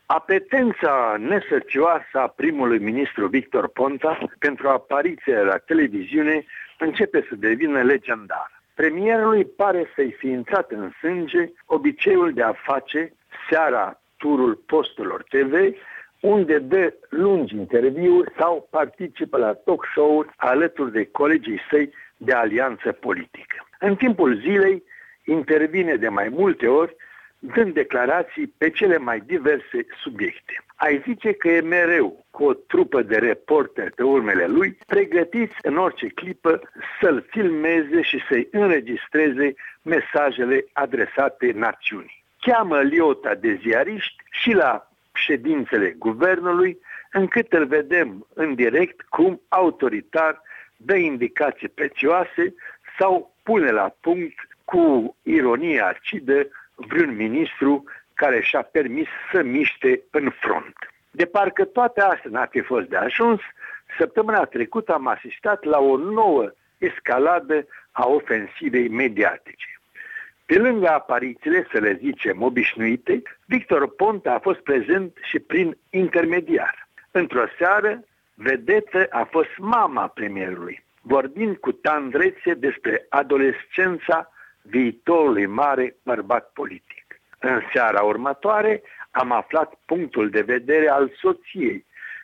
Apetența nesăcioasă a primului ministru Victor Ponta pentru apariția la televiziune începe să devină legendară. Premierului pare să-i fi intrat în sânge obiceiul de a face seara turul posturilor TV, unde dă lungi interviuri sau participă la talk show-uri alături de colegii săi de alianță politică. În timpul zilei intervine de mai multe ori, dând declarații pe cele mai diverse subiecte. Ai zice că e mereu cu o trupă de reporteri pe urmele lui, pregătiți în orice clipă să-l filmeze și să-i înregistreze mesajele adresate națiunii. Cheamă liota de ziariști și la ședințele guvernului, încât îl vedem în direct cum autoritar dă indicații prețioase sau pune la punct cu ironie acidă vreun ministru care și-a permis să miște în front. De parcă toate astea n-ar fi fost de ajuns, săptămâna trecută am asistat la o nouă escaladă a ofensivei mediatice. Pe lângă aparițiile, să le zicem, obișnuite, Victor Ponta a fost prezent și prin intermediar. Într-o seară, vedetă a fost mama premierului, vorbind cu tandrețe despre adolescența viitorului mare bărbat politic. În seara următoare am aflat punctul de vedere al soției,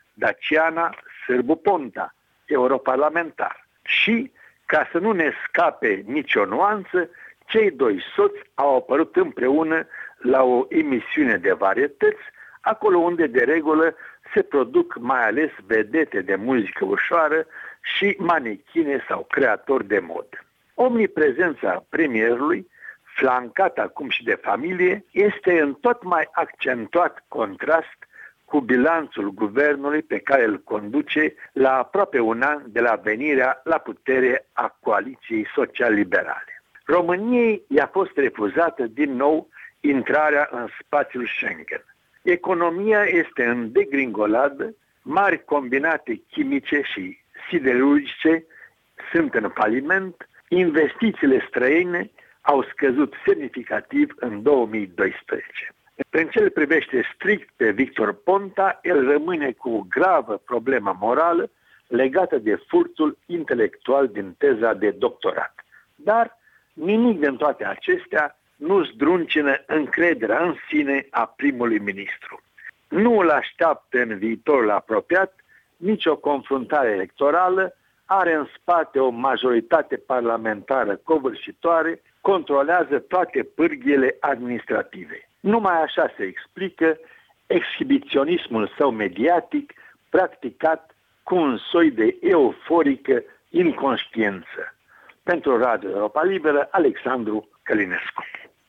Daciana Sârbu Ponta, europarlamentar. Și, ca să nu ne scape nicio nuanță, cei doi soți au apărut împreună la o emisiune de varietăți, acolo unde de regulă se produc mai ales vedete de muzică ușoară și manechine sau creatori de modă. Omniprezența premierului, flancat acum și de familie, este în tot mai accentuat contrast cu bilanțul guvernului pe care îl conduce la aproape un an de la venirea la putere a coaliției social-liberale. României i-a fost refuzată din nou intrarea în spațiul Schengen. Economia este în degringoladă, mari combinate chimice și siderurgice sunt în faliment, investițiile străine au scăzut semnificativ în 2012. În ce îl privește strict pe Victor Ponta, el rămâne cu o gravă problemă morală legată de furtul intelectual din teza de doctorat. Dar nimic din toate acestea nu zdruncină încrederea în sine a primului ministru. Nu îl așteaptă în viitorul apropiat nicio confruntare electorală, are în spate o majoritate parlamentară covârșitoare, controlează toate pârghiile administrative. Numai așa se explică exhibiționismul său mediatic practicat cu un soi de euforică inconștiență. Pentru Radio Europa Liberă, Alexandru Călinescu.